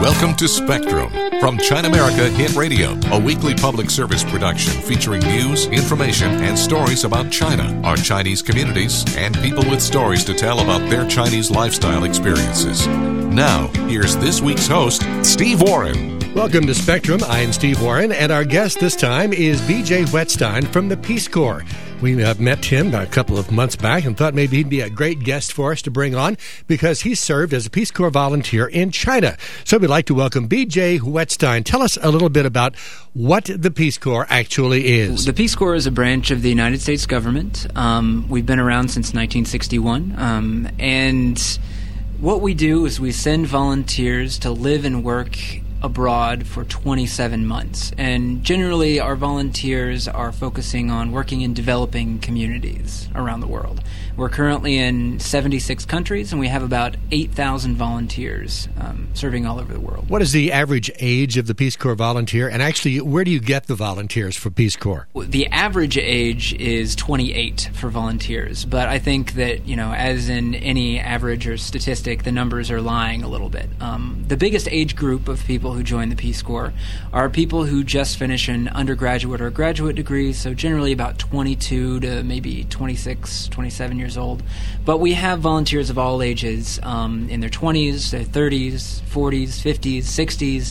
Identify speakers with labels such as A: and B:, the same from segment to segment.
A: Welcome to Spectrum from China America Hit Radio, a weekly public service production featuring news, information, and stories about China, our Chinese communities, and people with stories to tell about their Chinese lifestyle experiences. Now, here's this week's host, Steve Warren.
B: Welcome to Spectrum. I'm Steve Warren, and our guest this time is B.J. Wetstein from the Peace Corps. We met him a couple of months back and thought maybe he'd be a great guest for us to bring on because he served as a Peace Corps volunteer in China. So we'd like to welcome B.J. Wetstein. Tell us a little bit about what the Peace Corps actually is.
C: The Peace Corps is a branch of the United States government. We've been around since 1961, and what we do is we send volunteers to live and work abroad for 27 months. And generally, our volunteers are focusing on working in developing communities around the world. We're currently in 76 countries, and we have about 8,000 volunteers serving all over the world.
B: What is the average age of the Peace Corps volunteer? And actually, where do you get the volunteers for Peace Corps?
C: The average age is 28 for volunteers. But I think that, as in any average or statistic, the numbers are lying a little bit. The biggest age group of people who join the Peace Corps are people who just finish an undergraduate or graduate degree, so generally about 22 to maybe 26, 27 years old. But we have volunteers of all ages in their 20s, their 30s, 40s, 50s, 60s.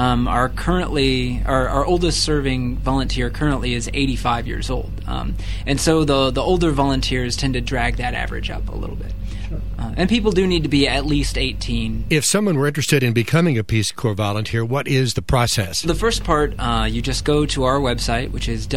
C: Our oldest serving volunteer currently is 85 years old. And so the older volunteers tend to drag that average up a little bit. And people do need to be at least 18.
B: If someone were interested in becoming a Peace Corps volunteer, what is the process?
C: The first part, you just go to our website, which is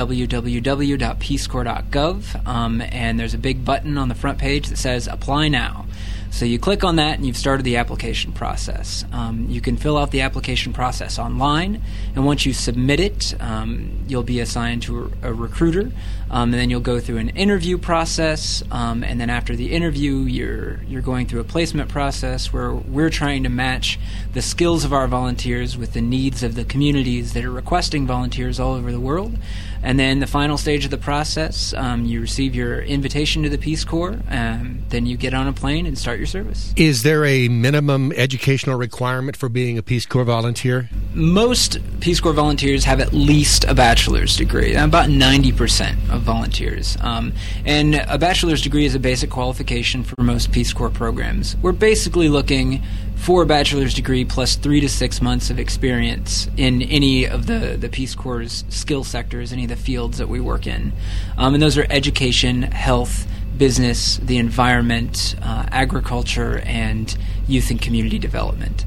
C: www.peacecorps.gov, and there's a big button on the front page that says Apply Now. So you click on that and you've started the application process. You can fill out the application process online, and once you submit it, you'll be assigned to a recruiter, and then you'll go through an interview process, and then after the interview, you're going through a placement process where we're trying to match the skills of our volunteers with the needs of the communities that are requesting volunteers all over the world. And then the final stage of the process, you receive your invitation to the Peace Corps, then you get on a plane and start your service.
B: Is there a minimum educational requirement for being a Peace Corps volunteer?
C: Most Peace Corps volunteers have at least a bachelor's degree, about 90% of volunteers. And a bachelor's degree is a basic qualification for most Peace Corps programs. We're basically looking for a bachelor's degree plus 3 to 6 months of experience in any of the Peace Corps' skill sectors, any of the fields that we work in. And those are education, health, business, the environment, agriculture, and youth and community development.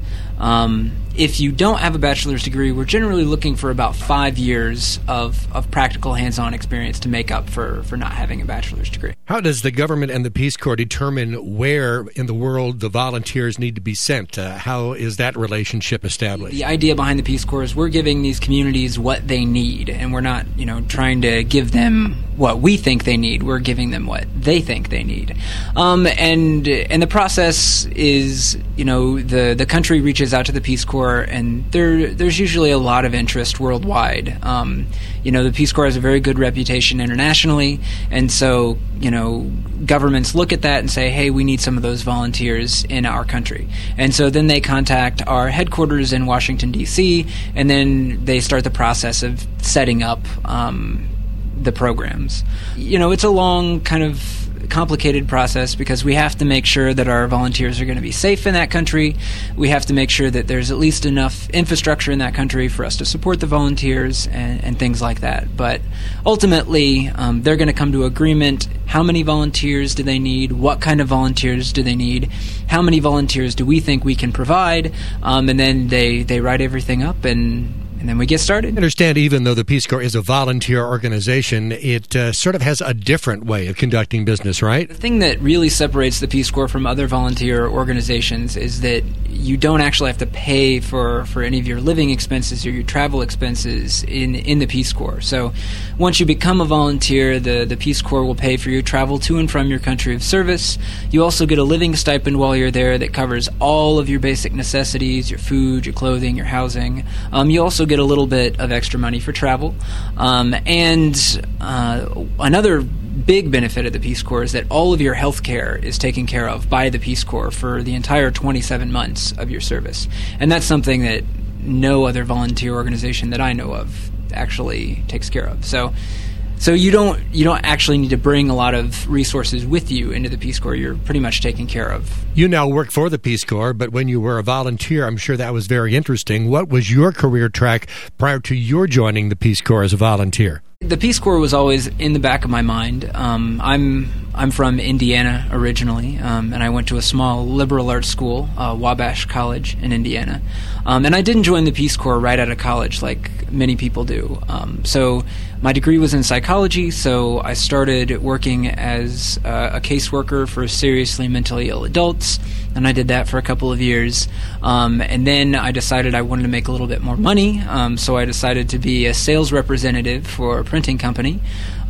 C: If you don't have a bachelor's degree, we're generally looking for about 5 years of practical hands-on experience to make up for not having a bachelor's degree.
B: How does the government and the Peace Corps determine where in the world the volunteers need to be sent? How is that relationship established? The
C: idea behind the Peace Corps is we're giving these communities what they need, and we're not, trying to give them what we think they need. We're giving them what they think they need. And the process is, the country reaches out to the Peace Corps, and there's usually a lot of interest worldwide. The Peace Corps has a very good reputation internationally, and so, governments look at that and say, hey, we need some of those volunteers in our country. And so then they contact our headquarters in Washington, D.C., and then they start the process of setting up the programs. It's a long kind of complicated process because we have to make sure that our volunteers are going to be safe in that country. We have to make sure that there's at least enough infrastructure in that country for us to support the volunteers and things like that. But ultimately, they're going to come to agreement. How many volunteers do they need? What kind of volunteers do they need? How many volunteers do we think we can provide? And then they write everything up and then we get started.
B: I understand even though the Peace Corps is a volunteer organization, it sort of has a different way of conducting business, right?
C: The thing that really separates the Peace Corps from other volunteer organizations is that you don't actually have to pay for any of your living expenses or your travel expenses in the Peace Corps. So once you become a volunteer, the Peace Corps will pay for your travel to and from your country of service. You also get a living stipend while you're there that covers all of your basic necessities, your food, your clothing, your housing. You also get a little bit of extra money for travel. And another big benefit of the Peace Corps is that all of your health care is taken care of by the Peace Corps for the entire 27 months of your service. And that's something that no other volunteer organization that I know of actually takes care of. So you don't actually need to bring a lot of resources with you into the Peace Corps. You're pretty much taken care of.
B: You now work for the Peace Corps, but when you were a volunteer, I'm sure that was very interesting. What was your career track prior to your joining the Peace Corps as a volunteer?
C: The Peace Corps was always in the back of my mind. I'm from Indiana originally, and I went to a small liberal arts school, Wabash College in Indiana. And I didn't join the Peace Corps right out of college like many people do. So my degree was in psychology, so I started working as a caseworker for seriously mentally ill adults, and I did that for a couple of years. And then I decided I wanted to make a little bit more money, so I decided to be a sales representative for a printing company.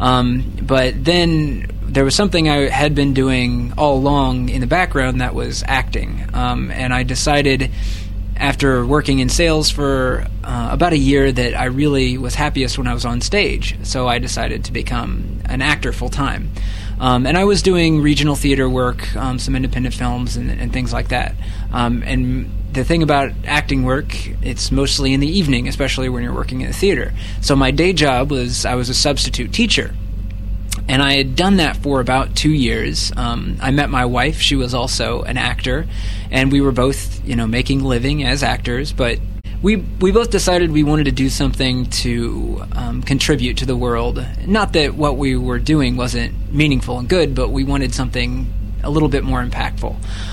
C: But then there was something I had been doing all along in the background that was acting. And I decided after working in sales for about a year that I really was happiest when I was on stage. So I decided to become an actor full-time. And I was doing regional theater work, some independent films and things like that. And the thing about acting work, it's mostly in the evening, especially when you're working in the theater. So my day job was I was a substitute teacher. And I had done that for about 2 years. I met my wife. She was also an actor. And we were both, making a living as actors. But we both decided we wanted to do something to contribute to the world. Not that what we were doing wasn't meaningful and good, but we wanted something a little bit more impactful.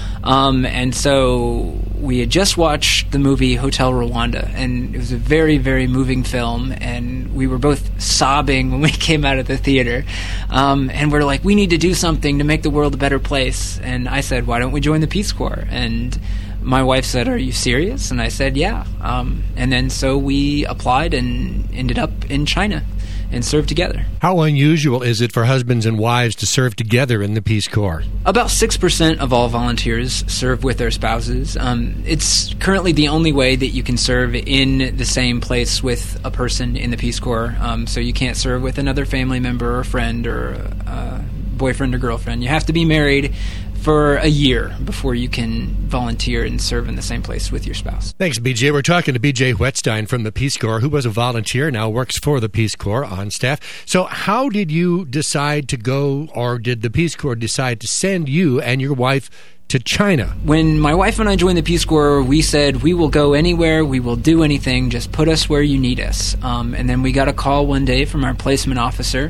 C: And so we had just watched the movie Hotel Rwanda, and it was a very, very moving film, and we were both sobbing when we came out of the theater. And we're like, we need to do something to make the world a better place. And I said, why don't we join the Peace Corps? And my wife said, are you serious? And I said, yeah. And then so we applied and ended up in China and served together.
B: How unusual is it for husbands and wives to serve together in the Peace Corps?
C: About 6% of all volunteers serve with their spouses. It's currently the only way that you can serve in the same place with a person in the Peace Corps. So you can't serve with another family member or friend or a boyfriend or girlfriend. You have to be married for a year before you can volunteer and serve in the same place with your spouse.
B: Thanks, BJ. We're talking to BJ Wetstein from the Peace Corps, who was a volunteer, now works for the Peace Corps on staff. So how did you decide to go, or did the Peace Corps decide to send you and your wife to China?
C: When my wife and I joined the Peace Corps, we said, we will go anywhere, we will do anything, just put us where you need us. And then we got a call one day from our placement officer,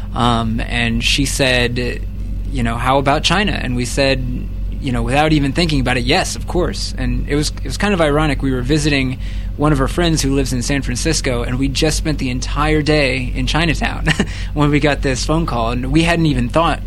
C: and she said, how about China? And we said, without even thinking about it, yes, of course. And it was kind of ironic. We were visiting one of our friends who lives in San Francisco, and we just spent the entire day in Chinatown when we got this phone call, and we hadn't even thought